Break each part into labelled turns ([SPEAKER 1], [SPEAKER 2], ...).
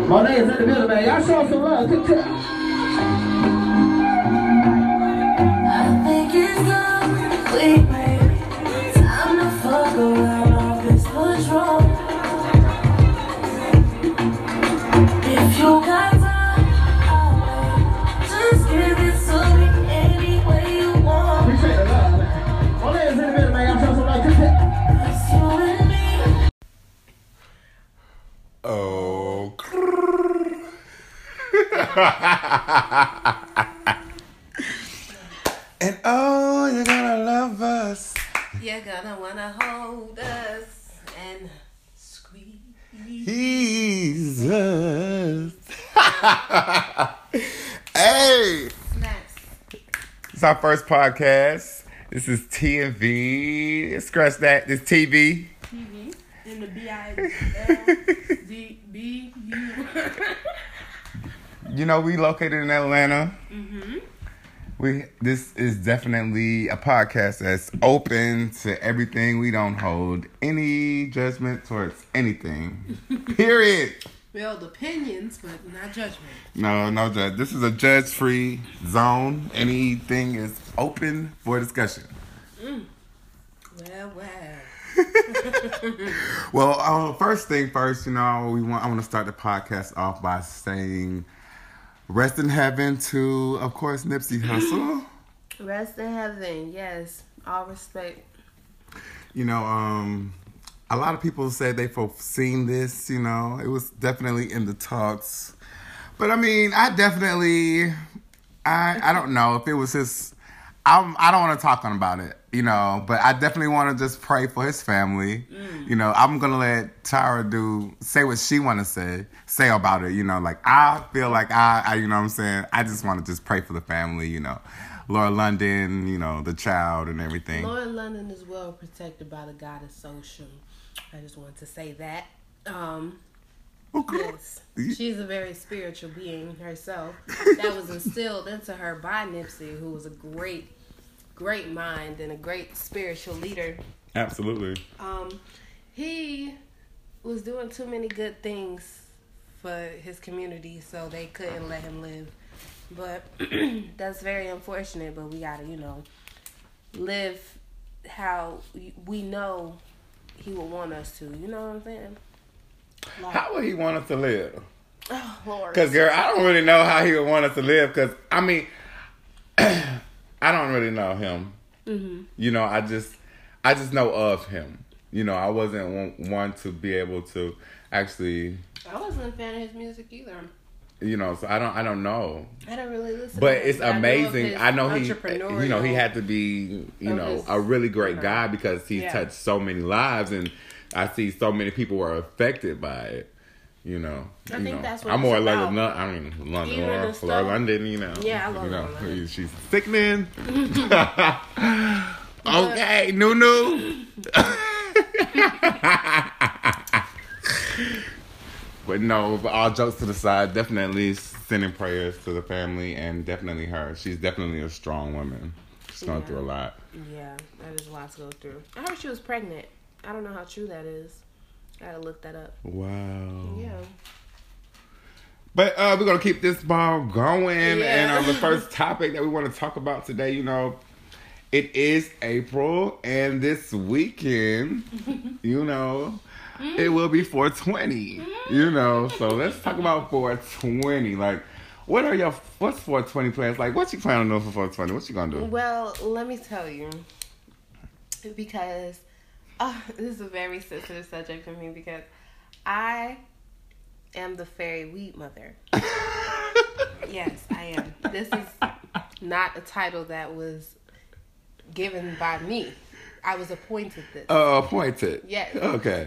[SPEAKER 1] Monet is in the building, man. Y'all show some love.
[SPEAKER 2] I think it's complete. Time to fuck around off this patrol. If you got time, just give it to me any way you want.
[SPEAKER 1] Appreciate the love, man. Monet is in the building, man. Y'all show some love.
[SPEAKER 2] It's you and me.
[SPEAKER 3] Oh. And oh, you're gonna love us.
[SPEAKER 2] You're gonna wanna hold us and squeeze.
[SPEAKER 3] Jesus. Hey.
[SPEAKER 2] Snaps.
[SPEAKER 3] It's our first podcast. This is T and V. Scratch that. This TV.
[SPEAKER 2] TV in the B-I-L-D-B-U.
[SPEAKER 3] You know, we located in Atlanta. Mm-hmm. This is definitely a podcast that's open to everything. We don't hold any judgment towards anything. Period.
[SPEAKER 2] We hold opinions, but not judgment.
[SPEAKER 3] No judge. This is a judge-free zone. Anything is open for discussion.
[SPEAKER 2] Well.
[SPEAKER 3] Well, first thing first, you know, I want to start the podcast off by saying rest in heaven to, of course, Nipsey Hussle.
[SPEAKER 2] Rest in heaven, yes. All respect.
[SPEAKER 3] You know, a lot of people said they foreseen this, you know. It was definitely in the talks. But, I mean, I don't know if it was his... I don't want to talk about it, you know, but I definitely want to just pray for his family. You know, I'm going to let Tara say what she want to say about it, you know. Like, I feel like I you know what I'm saying? I just want to just pray for the family, you know. Laura London, you know, the child and everything.
[SPEAKER 2] Laura London is well protected by the goddess social. I just wanted to say that.
[SPEAKER 3] Okay.
[SPEAKER 2] Yes, she's a very spiritual being herself. That was instilled into her by Nipsey, who was a great mind and a great spiritual leader.
[SPEAKER 3] Absolutely.
[SPEAKER 2] He was doing too many good things for his community, so they couldn't let him live. But that's very unfortunate, but we gotta, you know, live how we know he would want us to. You know what I'm saying? Like,
[SPEAKER 3] How would he want us to live?
[SPEAKER 2] oh, Lord.
[SPEAKER 3] Because, girl, I don't really know how he would want us to live. Because, I mean, I don't really know him. Mm-hmm. You know, I just know of him. You know, I wasn't one to be able to actually...
[SPEAKER 2] I wasn't a fan of his music either.
[SPEAKER 3] You know, so I don't know.
[SPEAKER 2] I don't really listen
[SPEAKER 3] but
[SPEAKER 2] to him.
[SPEAKER 3] It's amazing. I know he had to be, you know,
[SPEAKER 2] his,
[SPEAKER 3] a really great guy because he touched so many lives, and I see so many people were affected by it. You know,
[SPEAKER 2] I think that's what
[SPEAKER 3] I'm more like
[SPEAKER 2] London,
[SPEAKER 3] Laura London. You know,
[SPEAKER 2] yeah, I love London.
[SPEAKER 3] She's sickening. Okay, Nunu. But no, but all jokes to the side, definitely sending prayers to the family and definitely her. She's definitely a strong woman. She's going through a lot.
[SPEAKER 2] Yeah, that is a lot to go through. I heard she was pregnant. I don't know how true that is. I gotta look that up.
[SPEAKER 3] Wow.
[SPEAKER 2] Yeah.
[SPEAKER 3] But we're going to keep this ball going.
[SPEAKER 2] Yeah.
[SPEAKER 3] And the first topic that we want to talk about today, you know, it is April. And this weekend, you know... It will be 420, you know. So let's talk about 420. Like, what's 420 plans? Like, what you plan on doing for 420? What you gonna do?
[SPEAKER 2] Well, let me tell you, because this is a very sensitive subject for me because I am the fairy weed mother. Yes, I am. This is not a title that was given by me. I was appointed this.
[SPEAKER 3] Appointed?
[SPEAKER 2] Yes.
[SPEAKER 3] Okay.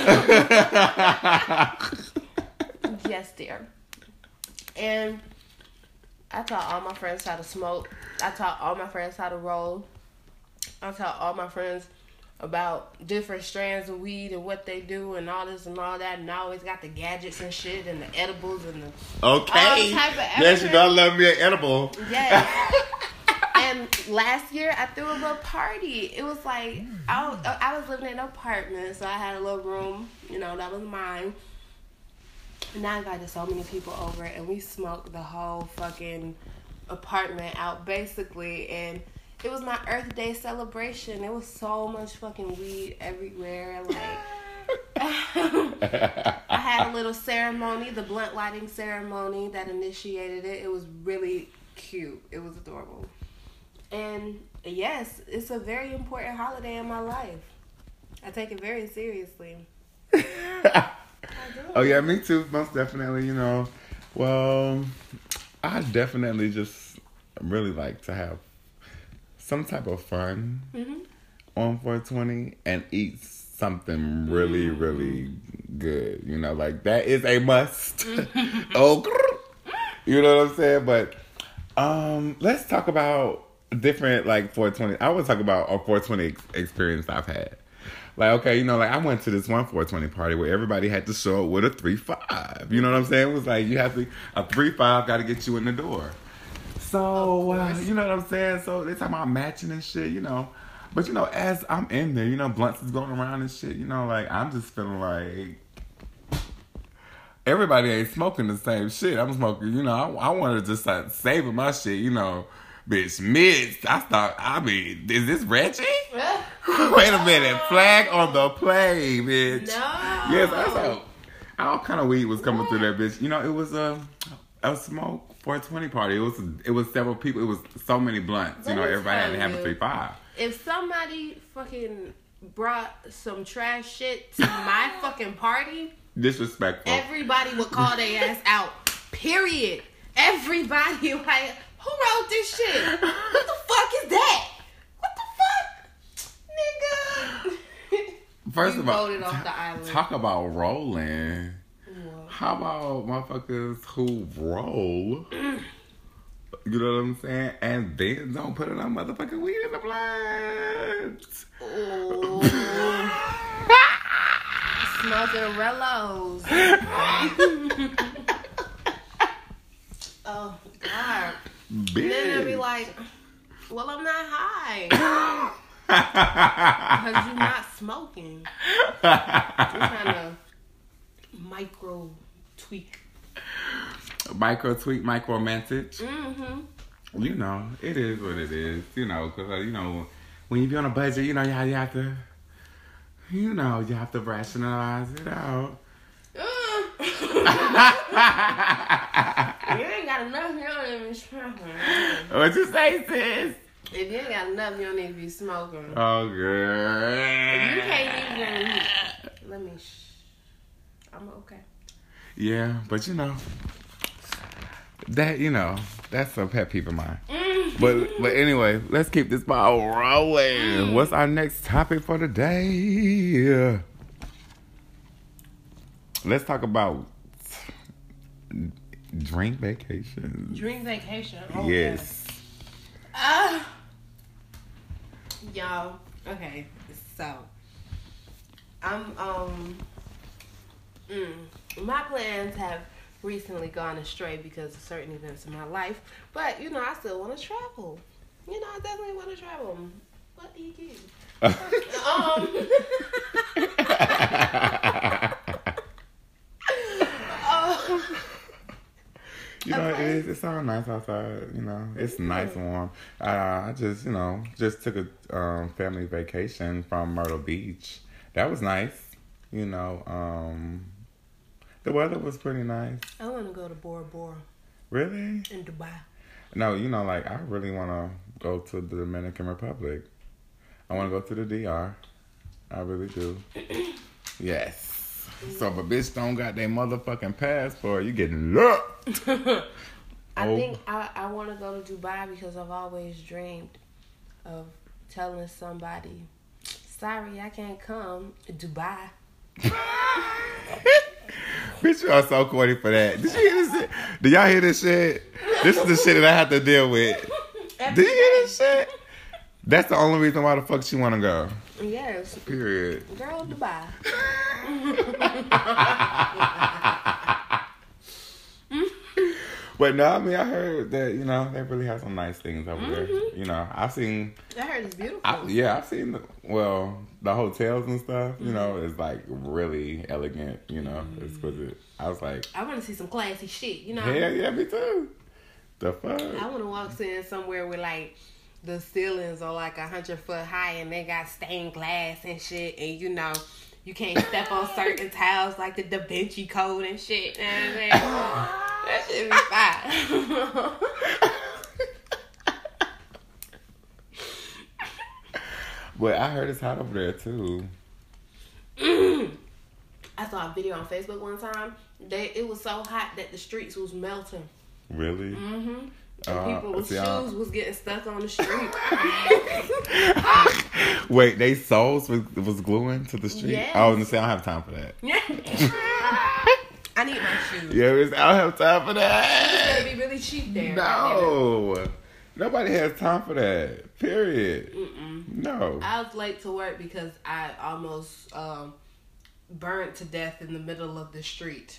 [SPEAKER 2] Yes, dear. And I taught all my friends how to smoke. I taught all my friends how to roll. I taught all my friends about different strands of weed and what they do and all this and all that. And I always got the gadgets and shit and the edibles and the
[SPEAKER 3] okay.
[SPEAKER 2] all type of
[SPEAKER 3] yes, you know I love me an edible.
[SPEAKER 2] Yes. And last year, I threw a little party. It was like, I was living in an apartment, so I had a little room, you know, that was mine. And I invited so many people over, and we smoked the whole fucking apartment out, basically. And it was my Earth Day celebration. There was so much fucking weed everywhere. Like, I had a little ceremony, the blunt lighting ceremony that initiated it. It was really cute. It was adorable. And yes, it's a very important holiday in my life. I take it very seriously.
[SPEAKER 3] Oh yeah, me too. Most definitely. Well, I definitely just really like to have some type of fun on 420 and eat something really, really good. Like that is a must. Oh, you know what I'm saying? But let's talk about different 420. I want to talk about a 420 experience I've had. Okay, I went to this one 420 party where everybody had to show up with a 3-5. You know what I'm saying? It was like you have to a 3-5 got to get you in the door. So you know what I'm saying? So they talking about matching and shit. But as I'm in there, blunts is going around and shit. I'm just feeling like everybody ain't smoking the same shit. I'm smoking. I wanted to just start saving my shit. Bitch, mids. Is this Reggie? Wait a minute. Flag on the play, bitch.
[SPEAKER 2] No.
[SPEAKER 3] Yes, I saw all kind of weed was coming through that bitch. It was a smoke 420 party. It was several people. It was so many blunts. Everybody had to have a 3-5.
[SPEAKER 2] If somebody fucking brought some trash shit to my fucking party,
[SPEAKER 3] disrespectful.
[SPEAKER 2] Everybody would call their ass out. Period. Everybody who wrote this shit? What the fuck is that? What the fuck? Nigga.
[SPEAKER 3] First of all,
[SPEAKER 2] voted off the island.
[SPEAKER 3] Talk about rolling.
[SPEAKER 2] What?
[SPEAKER 3] How about motherfuckers who roll? You know what I'm saying? And then don't put enough motherfucking weed in the blunts.
[SPEAKER 2] Oh. Smoking Rellos. Oh, God.
[SPEAKER 3] Bitch.
[SPEAKER 2] And then they'll be like, well, I'm not high. Because you're not smoking. You're trying to micro tweak.
[SPEAKER 3] Micro tweak, micro message.
[SPEAKER 2] Mm-hmm.
[SPEAKER 3] It is what it is. Because, when you be on a budget, you have to, you have to rationalize it out.
[SPEAKER 2] You ain't got enough, you don't even be smoking.
[SPEAKER 3] What you say, sis?
[SPEAKER 2] If you ain't got enough, you don't need to be smoking.
[SPEAKER 3] Oh, girl.
[SPEAKER 2] If you can't even, let me, I'm okay.
[SPEAKER 3] Yeah, but that, that's a pet peeve of mine. But anyway, let's keep this ball rolling. What's our next topic for the day? Let's talk about drink vacations.
[SPEAKER 2] Drink vacation. Oh,
[SPEAKER 3] yes.
[SPEAKER 2] Y'all, okay, so I'm my plans have recently gone astray because of certain events in my life, but I still want to travel. I definitely want to travel. What do you do?
[SPEAKER 3] It's all nice outside. It's nice and warm. I just took a family vacation from Myrtle Beach. That was nice. The weather was pretty nice.
[SPEAKER 2] I want to go to Bora Bora.
[SPEAKER 3] Really?
[SPEAKER 2] In Dubai.
[SPEAKER 3] No, I really want to go to the Dominican Republic. I want to go to the DR. I really do. Yes. So if a bitch don't got their motherfucking passport, you getting looked.
[SPEAKER 2] I think I want to go to Dubai because I've always dreamed of telling somebody, sorry, I can't come to Dubai.
[SPEAKER 3] Bitch, you are so corny for that. Did you hear this shit? Do y'all hear this shit? This is the shit that I have to deal with. Did you hear this shit? That's the only reason why the fuck she want to go.
[SPEAKER 2] Yes.
[SPEAKER 3] Period.
[SPEAKER 2] Girl, Dubai.
[SPEAKER 3] But But no, I mean, I heard that, you know, they really have some nice things over there. You know, I've seen...
[SPEAKER 2] I heard it's beautiful.
[SPEAKER 3] I've seen, the hotels and stuff, you know, is like really elegant, you know, exquisite. I was like...
[SPEAKER 2] I want to see some classy shit, you know?
[SPEAKER 3] Hell yeah, me too. The fuck?
[SPEAKER 2] I want to walk in somewhere where, like, the ceilings are like 100 foot high and they got stained glass and shit, and, you know... You can't step on certain tiles like the Da Vinci Code and shit. You know what I'm saying? That shit be fine.
[SPEAKER 3] But I heard it's hot over there too.
[SPEAKER 2] I saw a video on Facebook one time. It was so hot that the streets was melting.
[SPEAKER 3] Really?
[SPEAKER 2] Mm-hmm. And people with shoes was getting stuck on the street.
[SPEAKER 3] Wait, they soles was gluing to the street?
[SPEAKER 2] Yes.
[SPEAKER 3] I was gonna say I don't have time for that.
[SPEAKER 2] I need my shoes.
[SPEAKER 3] Yeah, I don't have time for that.
[SPEAKER 2] It's gonna be really cheap there.
[SPEAKER 3] No. Nobody has time for that. Period. No.
[SPEAKER 2] I was late to work because I almost burned to death in the middle of the street.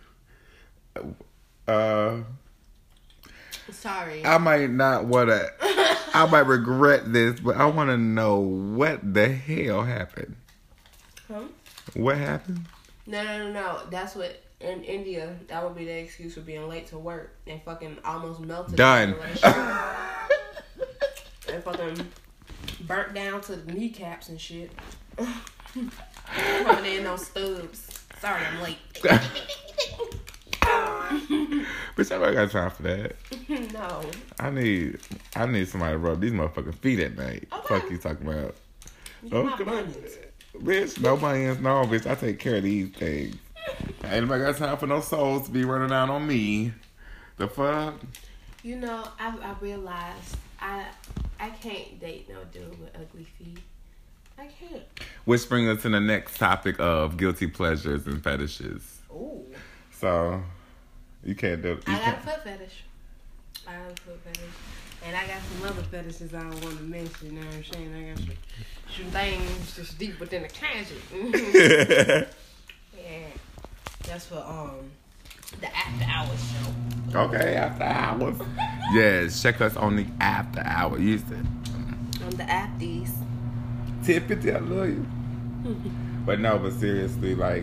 [SPEAKER 2] Sorry.
[SPEAKER 3] I might not wanna. I might regret this, but I want to know what the hell happened.
[SPEAKER 2] Huh?
[SPEAKER 3] What happened?
[SPEAKER 2] No. That's what in India. That would be the excuse for being late to work and fucking almost melted.
[SPEAKER 3] Done.
[SPEAKER 2] And fucking burnt down to the kneecaps and shit. Coming in on stubs. Sorry, I'm late.
[SPEAKER 3] Bitch, I ain't got time for that.
[SPEAKER 2] No.
[SPEAKER 3] I need somebody to rub these motherfucking feet at night.
[SPEAKER 2] Okay.
[SPEAKER 3] Fuck you talking about?
[SPEAKER 2] My bunions.
[SPEAKER 3] Bitch, no bunions, no, bitch. I take care of these things. Ain't nobody got time for no souls to be running down on me. The fuck?
[SPEAKER 2] You know, I realized I can't date no dude with ugly feet. I can't.
[SPEAKER 3] Which brings us to the next topic of guilty pleasures and fetishes.
[SPEAKER 2] Ooh.
[SPEAKER 3] So, you can't do it.
[SPEAKER 2] I got a foot fetish. And I got some other fetishes I don't want to mention, you know what I'm saying? I got some things just deep within the closet. Yeah. That's for the After Hours show.
[SPEAKER 3] Okay, After Hours. Yes, check us on the After Hour. Use it.
[SPEAKER 2] On the Afties.
[SPEAKER 3] 1050, I love you. But no, but seriously, like,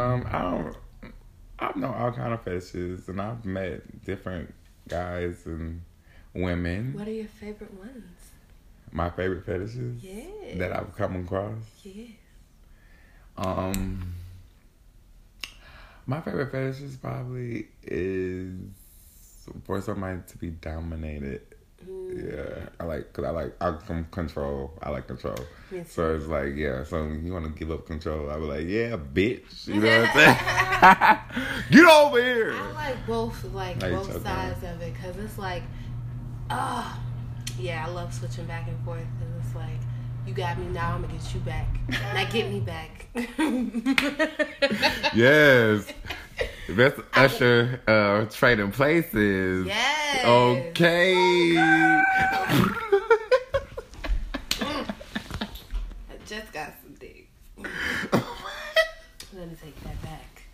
[SPEAKER 3] I've known all kind of fetishes, and I've met different guys and women.
[SPEAKER 2] What are your favorite ones?
[SPEAKER 3] My favorite fetishes?
[SPEAKER 2] Yeah.
[SPEAKER 3] That I've come across?
[SPEAKER 2] Yes.
[SPEAKER 3] My favorite fetishes probably is for somebody to be dominated. Yeah, I control. I like control.
[SPEAKER 2] Yes.
[SPEAKER 3] So it's like, yeah, so you want to give up control? I be like, yeah, bitch. You know what I'm saying? Get over here.
[SPEAKER 2] I like both sides of it, because it's like, yeah, I love switching back and forth, because it's like, you got me, now I'm gonna get you back. Now get me back.
[SPEAKER 3] Yes. That's Usher trading places.
[SPEAKER 2] Yes.
[SPEAKER 3] Okay.
[SPEAKER 2] I just got some dick. Let me take that back.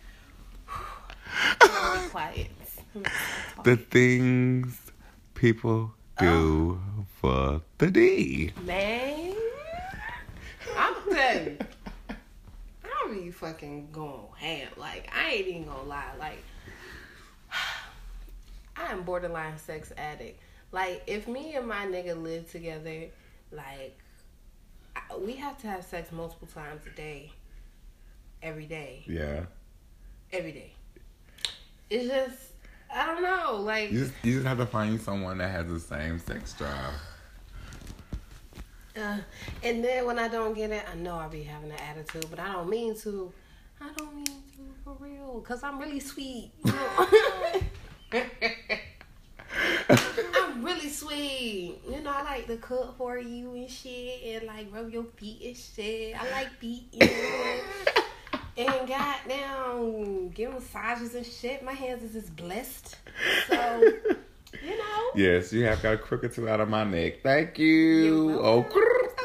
[SPEAKER 2] Be quiet.
[SPEAKER 3] The things people do for the D.
[SPEAKER 2] Man, I'm telling you. I be fucking going ham. Like, I ain't even gonna lie. Like, I am borderline sex addict. Like, if me and my nigga live together, like, we have to have sex multiple times a day. Every day.
[SPEAKER 3] Yeah.
[SPEAKER 2] Every day. It's just, I don't know. Like,
[SPEAKER 3] You just have to find someone that has the same sex drive.
[SPEAKER 2] And then when I don't get it, I know I be having an attitude, but I don't mean to. I don't mean to, for real, because I'm really sweet. You know? I'm really sweet. You know, I like to cook for you and shit, and like rub your feet and shit. I like feet, you know. And goddamn, give massages and shit. My hands is just blessed. So, you know.
[SPEAKER 3] Yes, you have got a crooked two out of my neck. Thank you. Okay.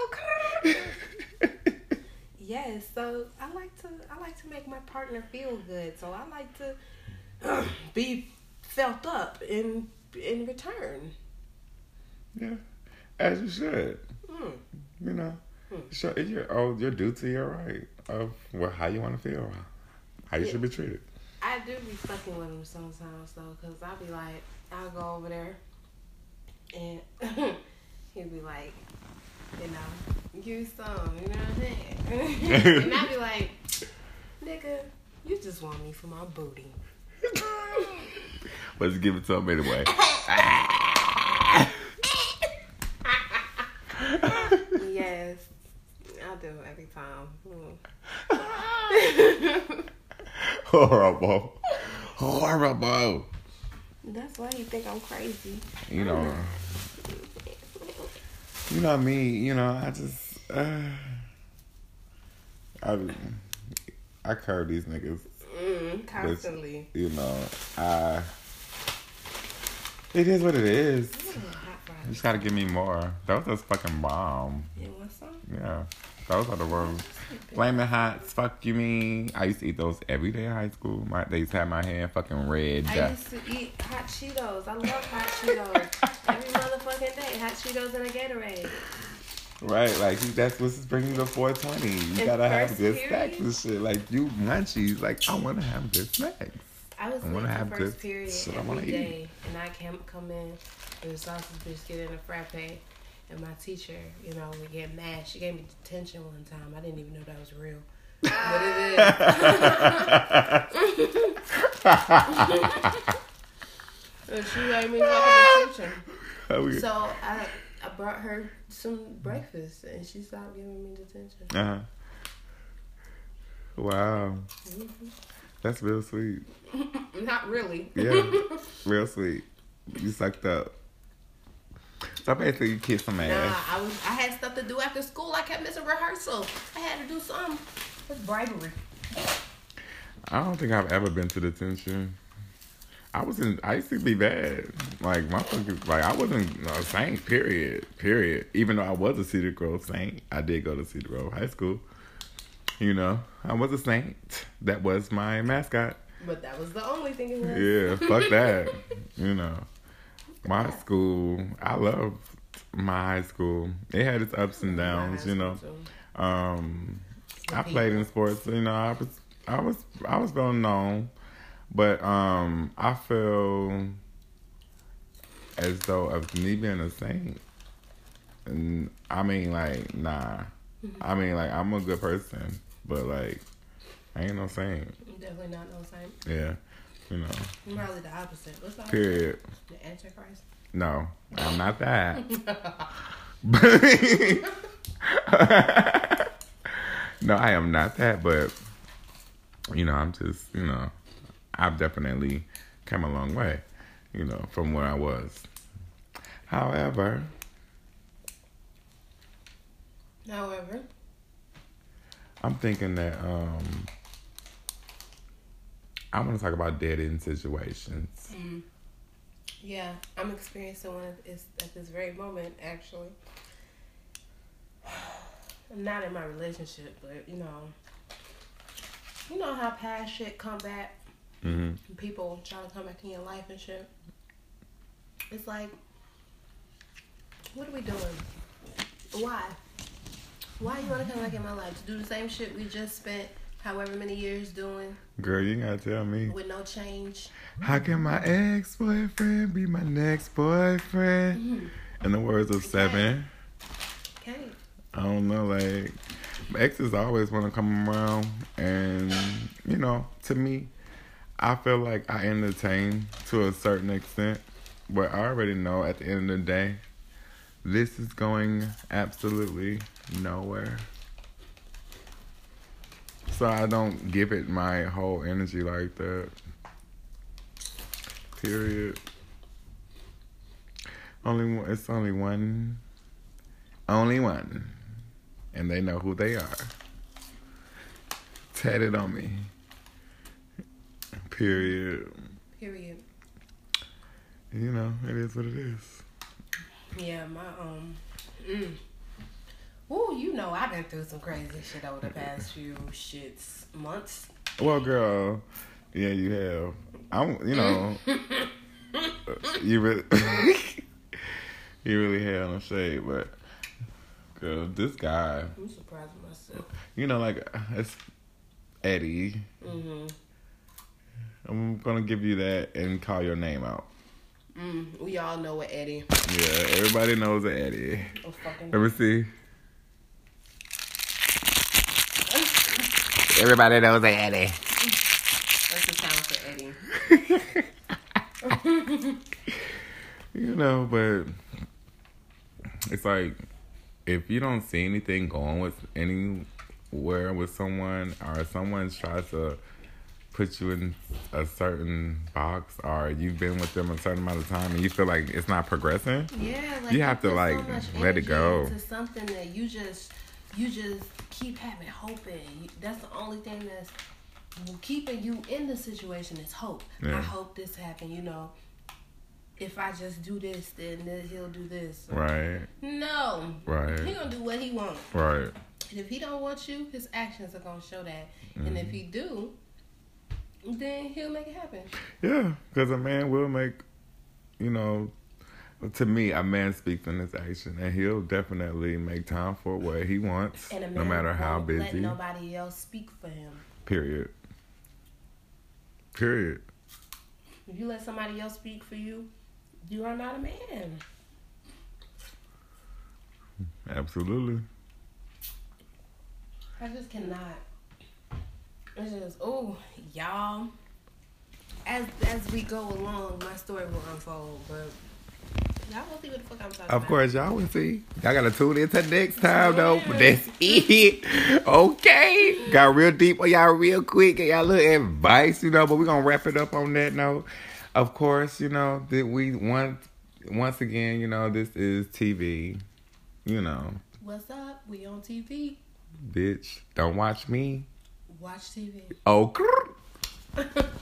[SPEAKER 2] Yes, so I like to make my partner feel good. So I like to be felt up in return.
[SPEAKER 4] Yeah, as you should.
[SPEAKER 2] Mm.
[SPEAKER 4] You know, sure, you're due to your right of how you want to feel, how you should be treated.
[SPEAKER 2] I do be fucking with him sometimes though, cause I'll be like, I'll go over there, and he'll be like, you know, give me some, you know what I'm saying? And I'll be like, nigga, you just want me for my booty.
[SPEAKER 4] Let's give it to him anyway.
[SPEAKER 2] Yes, I do every time.
[SPEAKER 4] Horrible.
[SPEAKER 2] That's why you think I'm crazy.
[SPEAKER 4] You know me. You know, I just I curve these niggas
[SPEAKER 2] Constantly.
[SPEAKER 4] You know, it is what it is. You just gotta give me more. Those are fucking bomb.
[SPEAKER 2] You want some?
[SPEAKER 4] Yeah. Those are the worst. Flaming Hots, fuck you mean. I used to eat those every day in high school. They used to have my hand fucking red.
[SPEAKER 2] I used to eat hot Cheetos. I love hot Cheetos. Every motherfucking day. Hot Cheetos and a Gatorade.
[SPEAKER 4] Right, like that's what's bringing you to 420. You gotta have good snacks and shit. Like you munchies, like I wanna have good snacks.
[SPEAKER 2] I was
[SPEAKER 4] wanna have
[SPEAKER 2] first
[SPEAKER 4] good
[SPEAKER 2] period
[SPEAKER 4] shit I
[SPEAKER 2] every
[SPEAKER 4] wanna
[SPEAKER 2] day,
[SPEAKER 4] eat.
[SPEAKER 2] and I can't come in with a sausage biscuit and a frappe. And my teacher, you know, would get mad. She gave me detention one time. I didn't even know that was real. But it is. And she gave me fucking detention. So I brought her some breakfast, and she stopped giving me detention.
[SPEAKER 4] Wow. That's real sweet.
[SPEAKER 2] Not really.
[SPEAKER 4] Yeah, real sweet. You sucked up. So basically, you kissed some ass.
[SPEAKER 2] I had stuff to do after school. I kept missing rehearsal. I had to do something. It's bribery.
[SPEAKER 4] I don't think I've ever been to detention. I used to be bad. Like, I wasn't a saint, period. Even though I was a Cedar Grove saint, I did go to Cedar Grove High School. You know, I was a saint. That was my mascot.
[SPEAKER 2] But that was the only thing it was.
[SPEAKER 4] Yeah, fuck that. You know, my school, I loved my high school. It had its ups and downs, you know. I played in sports, you know, I was well known. But I feel as though of me being a saint, and I mean, like, nah. I mean, like, I'm a good person, but, like, I ain't no saint.
[SPEAKER 2] Definitely not no saint.
[SPEAKER 4] Yeah, you know.
[SPEAKER 2] I'm probably the opposite. What's the opposite?
[SPEAKER 4] Period.
[SPEAKER 2] The Antichrist?
[SPEAKER 4] No, I'm not that. No, I am not that, but, you know, I'm just, you know, I've definitely come a long way, you know, from where I was. However, I'm thinking that I want to talk about dead-end situations.
[SPEAKER 2] Mm. Yeah, I'm experiencing one at this very moment, actually. I'm not in my relationship, but, you know how past shit come back?
[SPEAKER 4] Mm-hmm.
[SPEAKER 2] People try to come back in your life and shit. It's like, what are we doing? Why? Why you want to come back in my life? To do the same shit we just spent however many years doing?
[SPEAKER 4] Girl, you gotta tell me.
[SPEAKER 2] With no change.
[SPEAKER 4] How can my ex-boyfriend be my next boyfriend?
[SPEAKER 2] Mm-hmm.
[SPEAKER 4] In the words of Seven.
[SPEAKER 2] Okay.
[SPEAKER 4] I don't know, like, exes always want to come around, and, you know, to me, I feel like I entertain to a certain extent, but I already know at the end of the day, this is going absolutely nowhere. So I don't give it my whole energy like that. Period. It's only one. Only one. And they know who they are. Tatted on me. Period.
[SPEAKER 2] Period.
[SPEAKER 4] You know, it is what it is.
[SPEAKER 2] Yeah, my Ooh, you know I've been through some crazy shit over the past few months.
[SPEAKER 4] Well, girl, yeah, you have. You know, You really, you really had no shade, but girl, this guy.
[SPEAKER 2] I'm surprised with myself.
[SPEAKER 4] You know, like it's Eddie.
[SPEAKER 2] Mm-hmm.
[SPEAKER 4] I'm gonna give you that and call your name out.
[SPEAKER 2] We all know what Eddie.
[SPEAKER 4] Yeah, everybody knows Eddie.
[SPEAKER 2] Oh, fucking
[SPEAKER 3] Let me see. Everybody knows Eddie.
[SPEAKER 2] That's the sound for Eddie.
[SPEAKER 4] You know, but it's like if you don't see anything going with anywhere with someone, or someone tries to put you in a certain box, or you've been with them a certain amount of time and you feel like it's not progressing,
[SPEAKER 2] Yeah, like
[SPEAKER 4] you have to
[SPEAKER 2] put
[SPEAKER 4] like
[SPEAKER 2] so much
[SPEAKER 4] let it
[SPEAKER 2] energy
[SPEAKER 4] go.
[SPEAKER 2] into something that you just keep having hope in. That's the only thing that's keeping you in the situation is hope.
[SPEAKER 4] Yeah.
[SPEAKER 2] I hope this happen. You know, if I just do this, then he'll do this.
[SPEAKER 4] Right.
[SPEAKER 2] No.
[SPEAKER 4] Right.
[SPEAKER 2] He gonna do what he wants.
[SPEAKER 4] Right.
[SPEAKER 2] And if he don't want you, his actions are gonna show that. And if he do, then he'll make it happen.
[SPEAKER 4] Yeah, because a man will make, you know, to me, a man speaks in his action, and he'll definitely make time for what he wants,
[SPEAKER 2] And a man
[SPEAKER 4] no matter how
[SPEAKER 2] won't let
[SPEAKER 4] busy.
[SPEAKER 2] nobody else speak for him.
[SPEAKER 4] Period.
[SPEAKER 2] If you let somebody else speak for you, you are not a man.
[SPEAKER 4] Absolutely.
[SPEAKER 2] I just cannot. It's just, oh, y'all. As we go along, my story will unfold, but y'all will see what the fuck I'm talking about.
[SPEAKER 3] Of course, y'all will see. Y'all gotta tune in to next time, though. But that's it. Okay. Got real deep on y'all real quick. Get y'all little advice, you know. But we're gonna wrap it up on that note. Of course, you know, that we once again, you know, this is TV. You know.
[SPEAKER 2] What's up? We on TV.
[SPEAKER 3] Bitch, don't watch me.
[SPEAKER 2] Watch TV.
[SPEAKER 3] Oh,